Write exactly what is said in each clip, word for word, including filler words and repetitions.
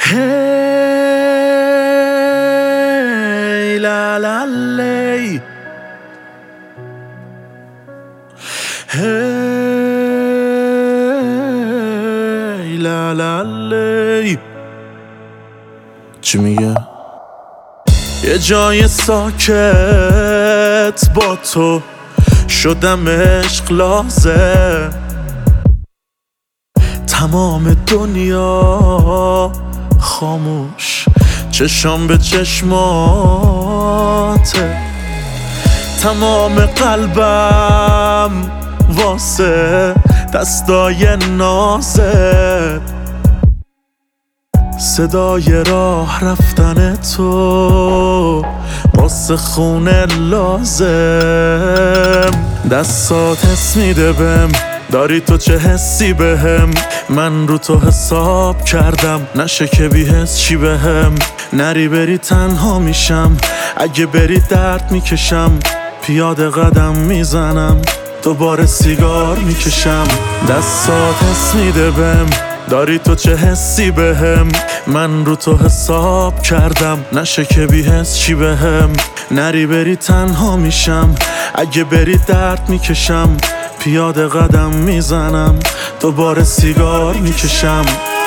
هی لا لا لی هی لا لا لی. چی میگه؟ یه جای ساکت با تو شدم عشق لازم، تمام دنیا خاموش، چشام به چشماته، تمام قلبم واسه دستای نازت، صدای راه رفتن تو واسه خونه لازم. دستات حس میده بهم، داری تو چه حسی بهم، من رو تو حساب کردم، نشه که بی حس چی بهم. نری بری تنها میشم، اگه بری درد میکشم، پیاده قدم میزنم، دوباره سیگار میکشم. دستات حس میده بهم، داری تو چه حسی بهم، من رو تو حساب کردم، نشه که بی حس چی بهم. نری بری تنها میشم، اگه بری درد میکشم، پیاده قدم میزنم، دوباره سیگار میکشم.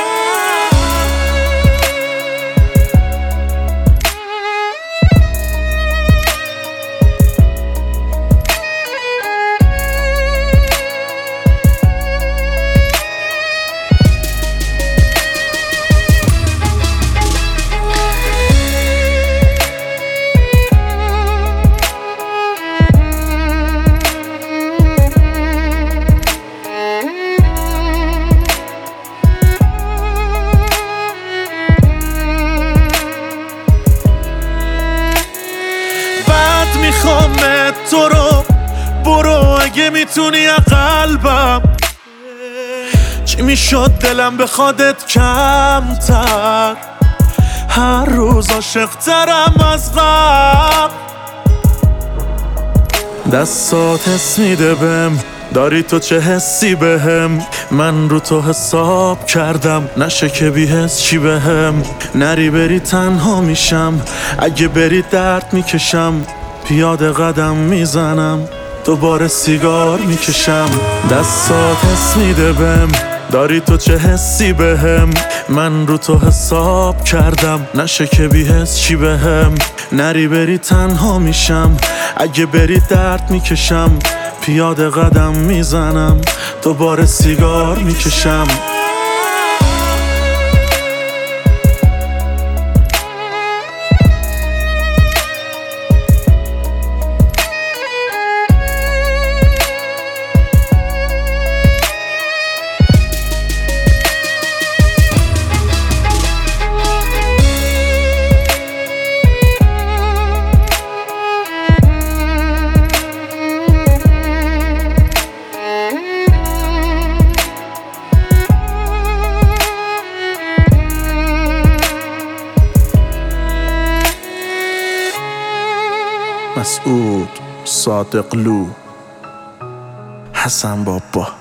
میخوامت تو رو، برو اگه میتونی قلبم. چی میشد دلم بخوادت کمتر، هر روز عاشق‌ترم از قبل. دستات حس میده بهم، داری تو چه حسی بهم، من رو تو حساب کردم، نشه که بی حس چی بهم. نری بری تنها میشم، اگه بری درد میکشم، پیاده قدم میزنم، دوباره سیگار میکشم. دستات حس میده بهم، داری تو چه حسی بهم، من رو تو حساب کردم، نشه که بی حس چی بهم. نری بری تنها میشم، اگه بری درد میکشم، پیاده قدم میزنم، دوباره سیگار میکشم. مسعود صادقلو، حسن بابا.